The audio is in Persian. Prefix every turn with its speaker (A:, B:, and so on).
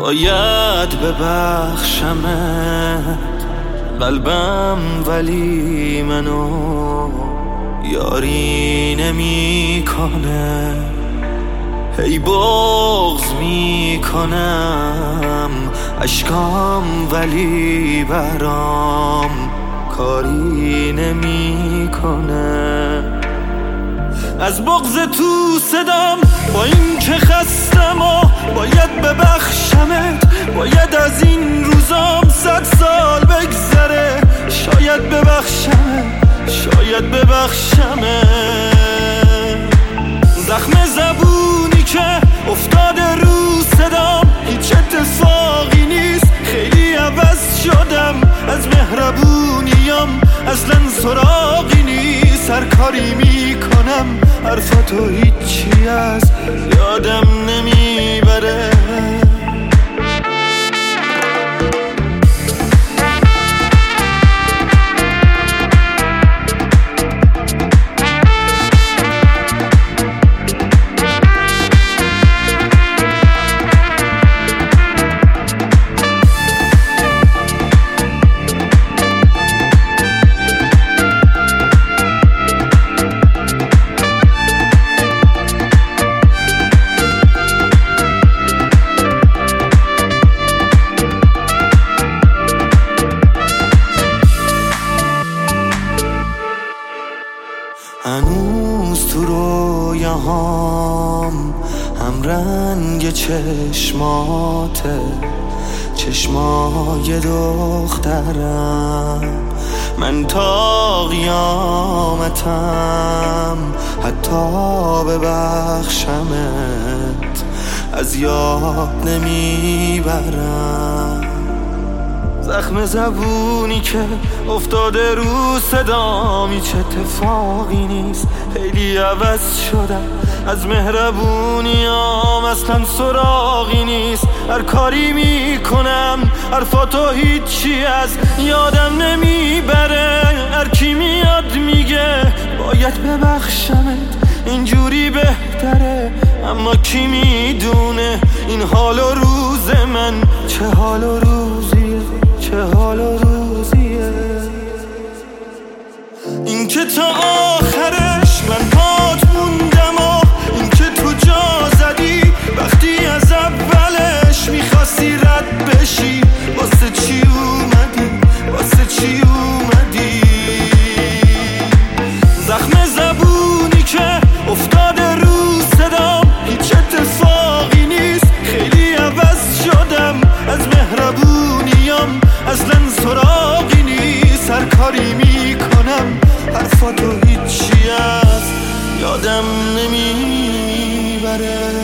A: باید ببخشمت قلبم، ولی منو یاری نمی کنه. هی بغض می کنم اشکام، ولی برام کاری نمی کنه. از بغض تو صدام با این که خستم و باید ببخشمت. باید از این روزام 100 سال بگذره، شاید ببخشمت، شاید ببخشمت. زخم زبونی که افتاده رو صدام هیچ اتفاقی نیست، خیلی عوض شدم. از مهربونیام اصلا سراغی نیست. هر کاری میکنم حرفاتو هیچی از یادم نمیبره. هنوز تو رویاهام هم رنگ چشماته، چشمای دخترم. من تا قیامتم حتی ببخشمت از یاد نمیبرم. زخم زبونی که افتاده رو صدام هیچ اتفاقی نیست، خیلی عوض شدم. از مهربونیام اصلا سراغی نیست. هر کاری میکنم حرفاتو هیچی از یادم نمیبره. هر کی میاد میگه باید ببخشمت، اینجوری بهتره. اما کی میدونه این حال و روز من چه حال و روزیه، چه حال و روزیه. این که تا آخرش من پات موندم و این که تو جا زدی وقتی از اولش میخواستی رد بشی. واسه چی اومدی، واسه چی اومدی؟ زخم زبونی که افتاده رو صدام هیچ اتفاقی نیست، خیلی عوض شدم. از مهربونیام اصلا سراغی نیست. هر کاری میکنم حرفاتو هیچی از یادم نمیبره.